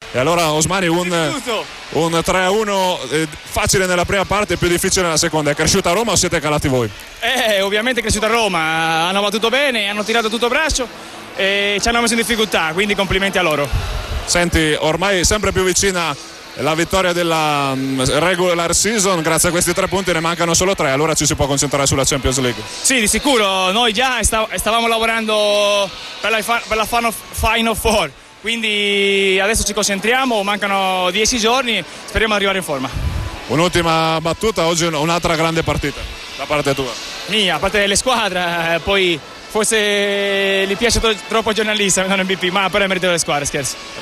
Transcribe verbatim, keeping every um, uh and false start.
E allora Osmani un, un tre a uno eh, facile nella prima parte, più difficile nella seconda. È cresciuta a Roma o siete calati voi? Eh, ovviamente è cresciuta a Roma, hanno battuto bene, hanno tirato tutto braccio e ci hanno messo in difficoltà, quindi complimenti a loro. Senti, ormai sempre più vicina la vittoria della um, regular season, grazie a questi tre punti ne mancano solo tre, allora ci si può concentrare sulla Champions League. Sì, di sicuro, noi già stav- stavamo lavorando per la, fa- per la Final Four, quindi adesso ci concentriamo, mancano dieci giorni, speriamo di arrivare in forma. Un'ultima battuta, oggi un'altra grande partita da parte tua. Mia, a parte delle squadre, eh, poi forse gli piace tro- troppo il giornalista, non M V P, ma per il merito delle squadre, scherzo.